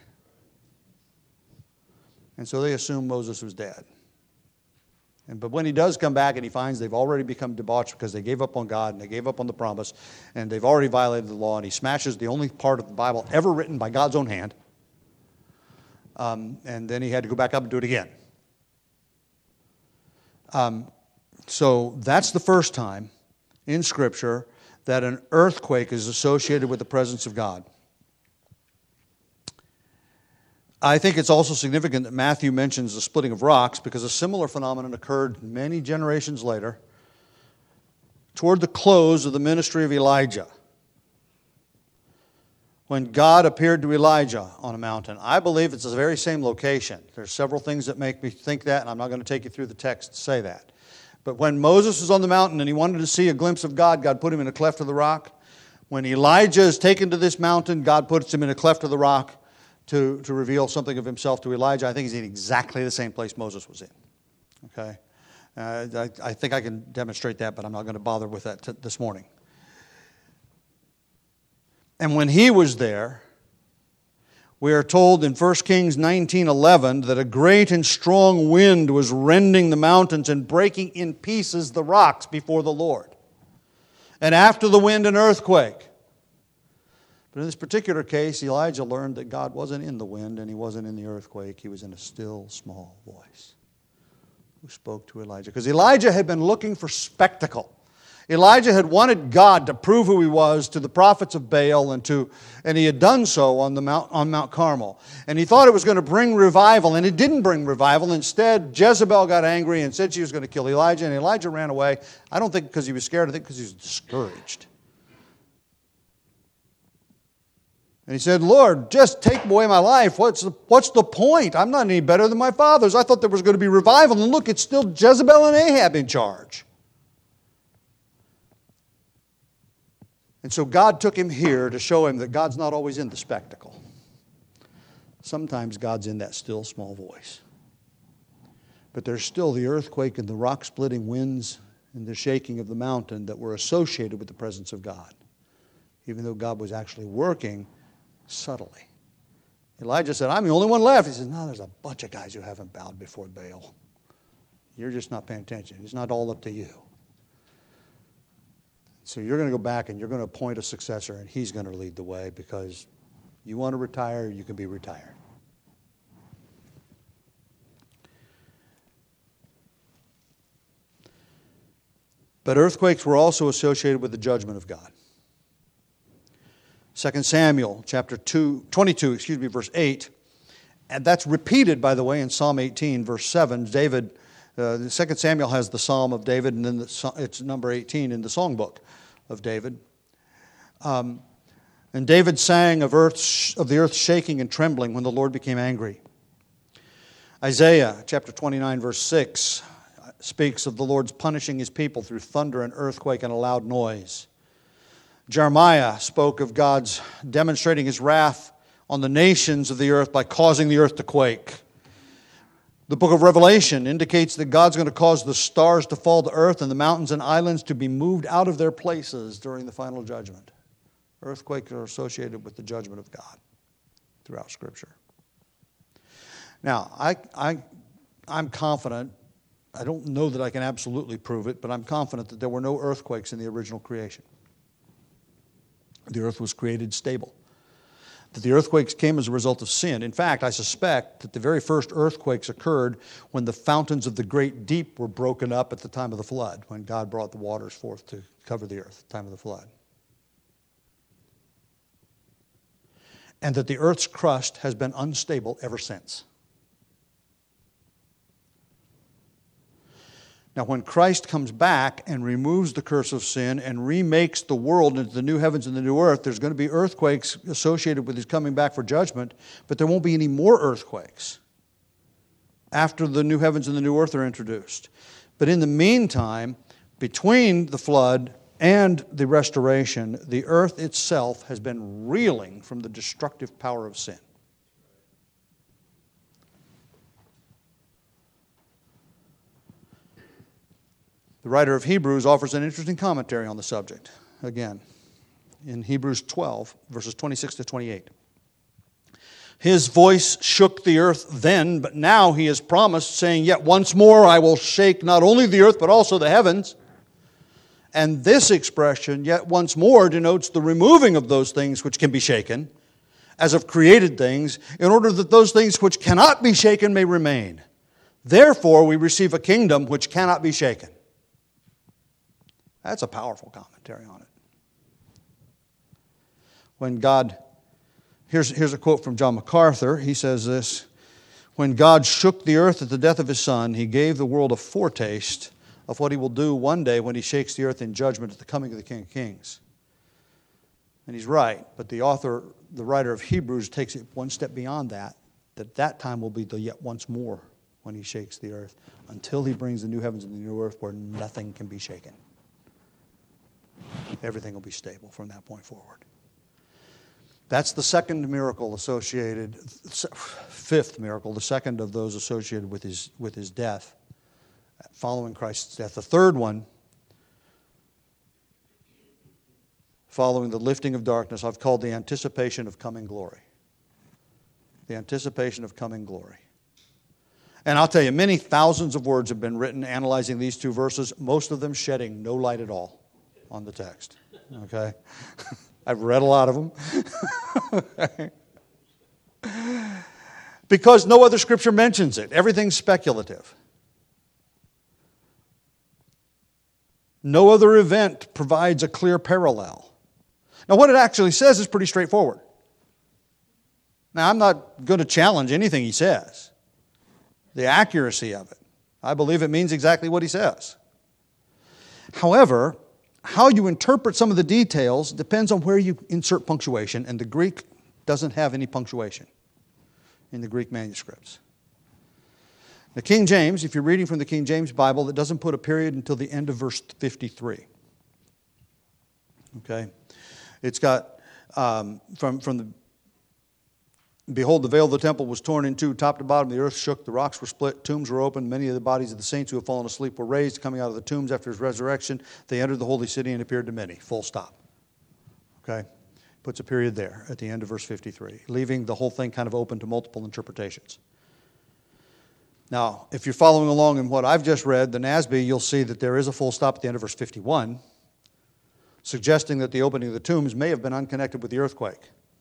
And so they assumed Moses was dead. But when he does come back and he finds they've already become debauched because they gave up on God and they gave up on the promise and they've already violated the law, and he smashes the only part of the Bible ever written by God's own hand, and then he had to go back up and do it again. So that's the first time in Scripture that an earthquake is associated with the presence of God. I think it's also significant that Matthew mentions the splitting of rocks because a similar phenomenon occurred many generations later toward the close of the ministry of Elijah, when God appeared to Elijah on a mountain. I believe it's the very same location. There's several things that make me think that, and I'm not going to take you through the text to say that. But when Moses was on the mountain and he wanted to see a glimpse of God, God put him in a cleft of the rock. When Elijah is taken to this mountain, God puts him in a cleft of the rock to reveal something of himself to Elijah. I think he's in exactly the same place Moses was in. Okay? I think I can demonstrate that, but I'm not going to bother with that this morning. And when he was there, we are told in 1 Kings 19:11 that a great and strong wind was rending the mountains and breaking in pieces the rocks before the Lord. And after the wind, an earthquake. But in this particular case, Elijah learned that God wasn't in the wind and he wasn't in the earthquake. He was in a still, small voice. who spoke to Elijah. Because Elijah had been looking for spectacle. Elijah had wanted God to prove who he was to the prophets of Baal and he had done so on Mount Carmel. And he thought it was going to bring revival, and it didn't bring revival. Instead, Jezebel got angry and said she was going to kill Elijah, and Elijah ran away. I don't think because he was scared, I think because he was discouraged. And he said, Lord, just take away my life. What's the point? I'm not any better than my fathers. I thought there was going to be revival, and look, it's still Jezebel and Ahab in charge. And so God took him here to show him that God's not always in the spectacle. Sometimes God's in that still small voice. But there's still the earthquake and the rock-splitting winds and the shaking of the mountain that were associated with the presence of God, even though God was actually working subtly. Elijah said, I'm the only one left. He said, no, there's a bunch of guys who haven't bowed before Baal. You're just not paying attention. It's not all up to you. So you're going to go back and you're going to appoint a successor, and he's going to lead the way, because you want to retire, you can be retired. But earthquakes were also associated with the judgment of God. 2 Samuel chapter 22, verse 8. And that's repeated, by the way, in Psalm 18, verse 7. 2 Samuel has the Psalm of David, and then it's number 18 in the songbook of David. And David sang of the earth shaking and trembling when the Lord became angry. Isaiah chapter 29, verse 6 speaks of the Lord's punishing his people through thunder and earthquake and a loud noise. Jeremiah spoke of God's demonstrating his wrath on the nations of the earth by causing the earth to quake. The book of Revelation indicates that God's going to cause the stars to fall to earth and the mountains and islands to be moved out of their places during the final judgment. Earthquakes are associated with the judgment of God throughout Scripture. Now, I'm confident, I don't know that I can absolutely prove it, but I'm confident that there were no earthquakes in the original creation. The earth was created stable. That the earthquakes came as a result of sin. In fact, I suspect that the very first earthquakes occurred when the fountains of the great deep were broken up at the time of the flood, when God brought the waters forth to cover the earth at the time of the flood. And that the earth's crust has been unstable ever since. Now, when Christ comes back and removes the curse of sin and remakes the world into the new heavens and the new earth, there's going to be earthquakes associated with his coming back for judgment, but there won't be any more earthquakes after the new heavens and the new earth are introduced. But in the meantime, between the flood and the restoration, the earth itself has been reeling from the destructive power of sin. The writer of Hebrews offers an interesting commentary on the subject. Again, in Hebrews 12, verses 26 to 28. His voice shook the earth then, but now he has promised, saying, yet once more I will shake not only the earth, but also the heavens. And this expression, yet once more, denotes the removing of those things which can be shaken, as of created things, in order that those things which cannot be shaken may remain. Therefore we receive a kingdom which cannot be shaken. That's a powerful commentary on it. When God, here's a quote from John MacArthur. He says this: when God shook the earth at the death of his Son, he gave the world a foretaste of what he will do one day when he shakes the earth in judgment at the coming of the King of Kings. And he's right, but the writer of Hebrews takes it one step beyond that time will be the yet once more when he shakes the earth, until he brings the new heavens and the new earth where nothing can be shaken. Everything will be stable from that point forward. That's the second miracle associated, fifth miracle, the second of those associated with his death, following Christ's death. The third one, following the lifting of darkness, I've called the anticipation of coming glory. The anticipation of coming glory. And I'll tell you, many thousands of words have been written analyzing these two verses, most of them shedding no light at all on the text. Okay? I've read a lot of them. Because no other scripture mentions it. Everything's speculative. No other event provides a clear parallel. Now, what it actually says is pretty straightforward. Now, I'm not going to challenge anything he says, the accuracy of it. I believe it means exactly what he says. However, how you interpret some of the details depends on where you insert punctuation, and the Greek doesn't have any punctuation in the Greek manuscripts. The King James, if you're reading from the King James Bible, it doesn't put a period until the end of verse 53. Okay? It's got, from the, behold, the veil of the temple was torn in two, top to bottom, the earth shook, the rocks were split, tombs were opened, many of the bodies of the saints who had fallen asleep were raised, coming out of the tombs after his resurrection. They entered the holy city and appeared to many. Full stop. Okay? Puts a period there at the end of verse 53, leaving the whole thing kind of open to multiple interpretations. Now, if you're following along in what I've just read, the NASB, you'll see that there is a full stop at the end of verse 51, suggesting that the opening of the tombs may have been unconnected with the earthquake.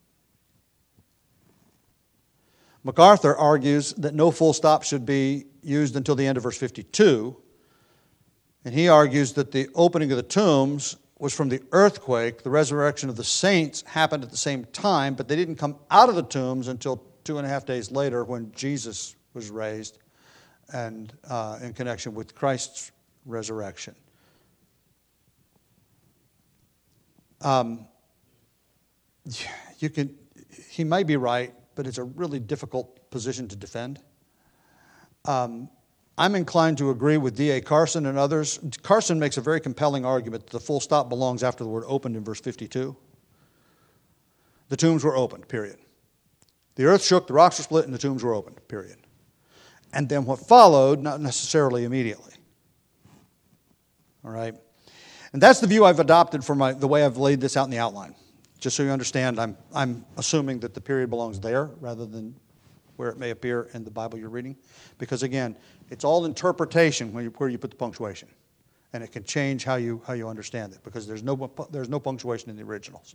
MacArthur argues that no full stop should be used until the end of verse 52, and he argues that the opening of the tombs was from the earthquake. The resurrection of the saints happened at the same time, but they didn't come out of the tombs until 2.5 days later when Jesus was raised and in connection with Christ's resurrection. He may be right, but it's a really difficult position to defend. I'm inclined to agree with D.A. Carson and others. Carson makes a very compelling argument that the full stop belongs after the word opened in verse 52. The tombs were opened, period. The earth shook, the rocks were split, and the tombs were opened, period. And then what followed, not necessarily immediately. All right? And that's the view I've adopted for the way I've laid this out in the outline. Just so you understand, I'm assuming that the period belongs there rather than where it may appear in the Bible you're reading. Because again, it's all interpretation where you put the punctuation. And it can change how you understand it because there's no punctuation in the originals.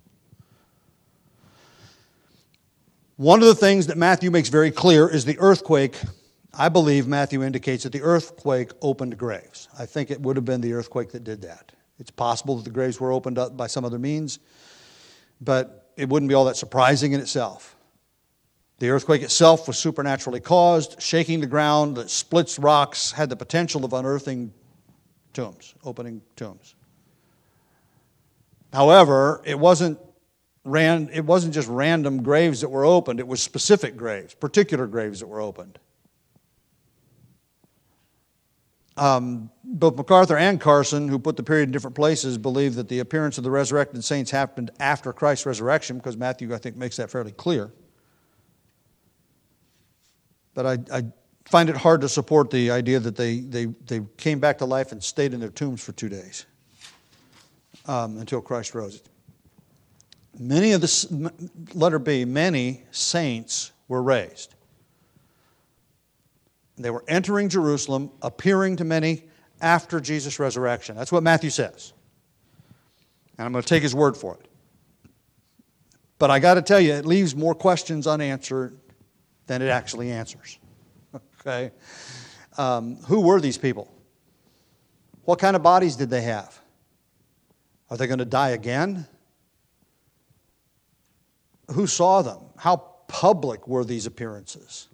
One of the things that Matthew makes very clear is the earthquake. I believe Matthew indicates that the earthquake opened graves. I think it would have been the earthquake that did that. It's possible that the graves were opened up by some other means, but it wouldn't be all that surprising in itself. The earthquake itself was supernaturally caused, shaking the ground that splits rocks, had the potential of unearthing tombs, opening tombs. However, it wasn't just random graves that were opened, it was specific graves, particular graves that were opened. Both MacArthur and Carson, who put the period in different places, believe that the appearance of the resurrected saints happened after Christ's resurrection, because Matthew, I think, makes that fairly clear. But I find it hard to support the idea that they came back to life and stayed in their tombs for 2 days until Christ rose. Letter B, many saints were raised. They were entering Jerusalem, appearing to many after Jesus' resurrection. That's what Matthew says. And I'm going to take his word for it. But I got to tell you, it leaves more questions unanswered than it actually answers. Okay? Who were these people? What kind of bodies did they have? Are they going to die again? Who saw them? How public were these appearances?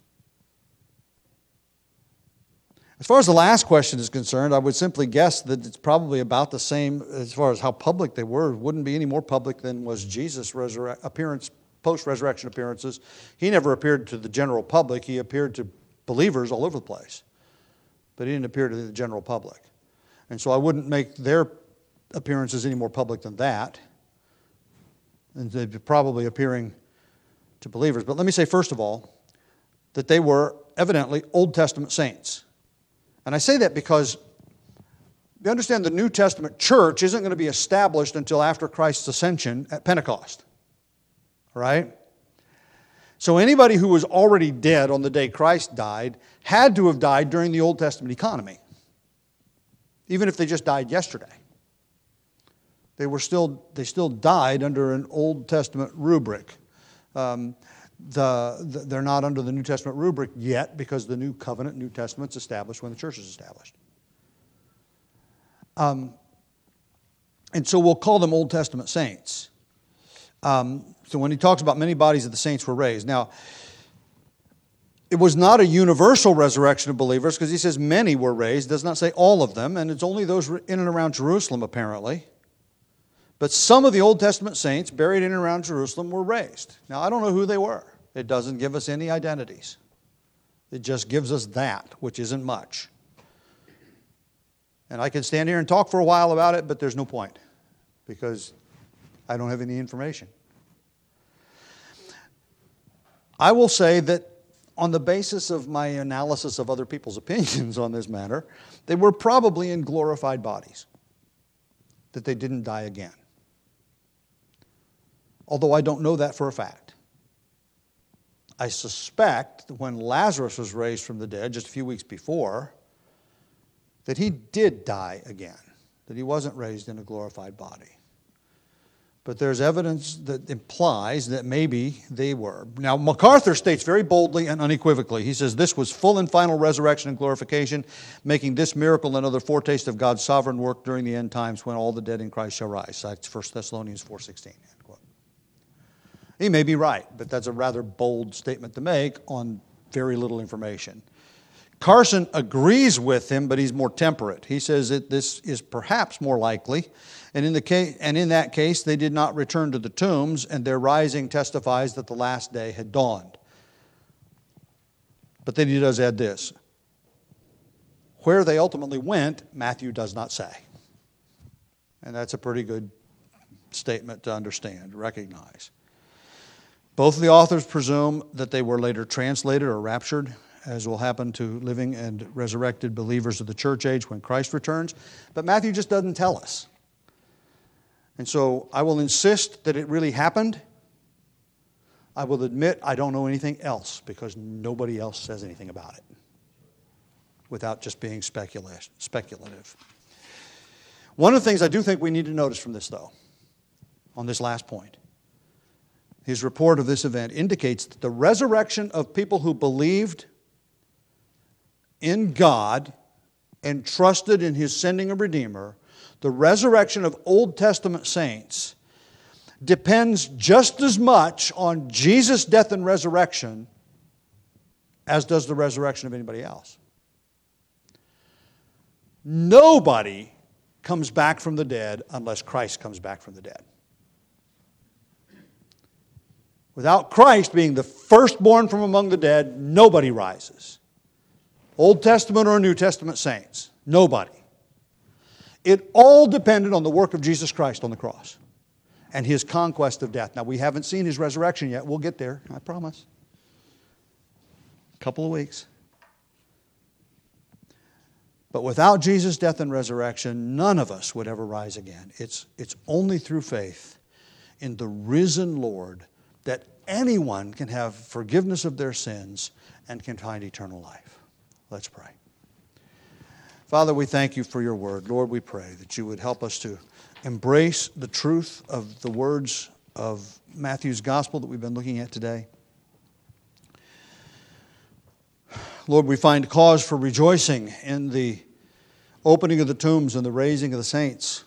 As far as the last question is concerned, I would simply guess that it's probably about the same as far as how public they were. It wouldn't be any more public than was Jesus' appearance, post-resurrection appearances. He never appeared to the general public. He appeared to believers all over the place. But he didn't appear to the general public. And so I wouldn't make their appearances any more public than that. And they'd be probably appearing to believers. But let me say, first of all, that they were evidently Old Testament saints. And I say that because you understand the New Testament church isn't going to be established until after Christ's ascension at Pentecost. Right? So anybody who was already dead on the day Christ died had to have died during the Old Testament economy. Even if they just died yesterday. They still died under an Old Testament rubric. They're not under the New Testament rubric yet because the New Covenant, New Testament's established when the church is established. And so we'll call them Old Testament saints. So when he talks about many bodies of the saints were raised. Now, it was not a universal resurrection of believers because he says many were raised. It does not say all of them, and it's only those in and around Jerusalem apparently. But some of the Old Testament saints buried in and around Jerusalem were raised. Now, I don't know who they were. It doesn't give us any identities. It just gives us that, which isn't much. And I could stand here and talk for a while about it, but there's no point because I don't have any information. I will say that on the basis of my analysis of other people's opinions on this matter, they were probably in glorified bodies, that they didn't die again. Although I don't know that for a fact. I suspect that when Lazarus was raised from the dead just a few weeks before, that he did die again, that he wasn't raised in a glorified body. But there's evidence that implies that maybe they were. Now, MacArthur states very boldly and unequivocally, he says, this was full and final resurrection and glorification, making this miracle another foretaste of God's sovereign work during the end times when all the dead in Christ shall rise. That's 1 Thessalonians 4:16. He may be right, but that's a rather bold statement to make on very little information. Carson agrees with him, but he's more temperate. He says that this is perhaps more likely, and in that case, they did not return to the tombs, and their rising testifies that the last day had dawned. But then he does add this. Where they ultimately went, Matthew does not say. And that's a pretty good statement to understand, recognize. Both of the authors presume that they were later translated or raptured, as will happen to living and resurrected believers of the church age when Christ returns. But Matthew just doesn't tell us. And so I will insist that it really happened. I will admit I don't know anything else because nobody else says anything about it without just being speculative. One of the things I do think we need to notice from this, though, on this last point, his report of this event indicates that the resurrection of people who believed in God and trusted in His sending a Redeemer, the resurrection of Old Testament saints depends just as much on Jesus' death and resurrection as does the resurrection of anybody else. Nobody comes back from the dead unless Christ comes back from the dead. Without Christ being the firstborn from among the dead, nobody rises. Old Testament or New Testament saints, nobody. It all depended on the work of Jesus Christ on the cross and His conquest of death. Now, we haven't seen His resurrection yet. We'll get there, I promise. A couple of weeks. But without Jesus' death and resurrection, none of us would ever rise again. It's only through faith in the risen Lord that anyone can have forgiveness of their sins and can find eternal life. Let's pray. Father, we thank You for Your word. Lord, we pray that You would help us to embrace the truth of the words of Matthew's gospel that we've been looking at today. Lord, we find cause for rejoicing in the opening of the tombs and the raising of the saints.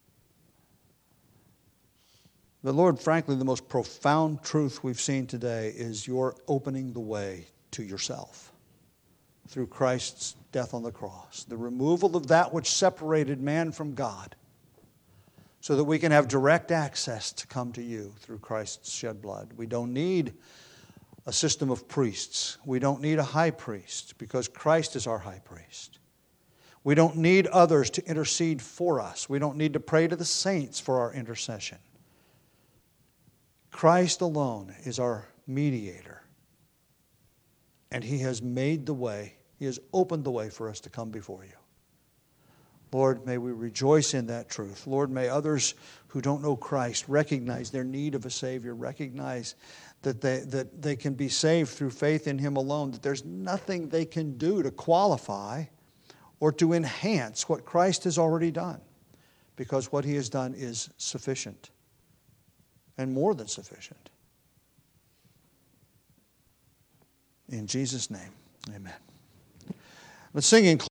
But Lord, frankly, the most profound truth we've seen today is Your opening the way to Yourself through Christ's death on the cross. The removal of that which separated man from God so that we can have direct access to come to You through Christ's shed blood. We don't need a system of priests. We don't need a high priest because Christ is our high priest. We don't need others to intercede for us. We don't need to pray to the saints for our intercession. Christ alone is our mediator. And He has made the way. He has opened the way for us to come before You. Lord, may we rejoice in that truth. Lord, may others who don't know Christ recognize their need of a Savior, recognize that they can be saved through faith in Him alone, that there's nothing they can do to qualify or to enhance what Christ has already done, because what He has done is sufficient and more than sufficient. In Jesus' name, amen. Let's sing in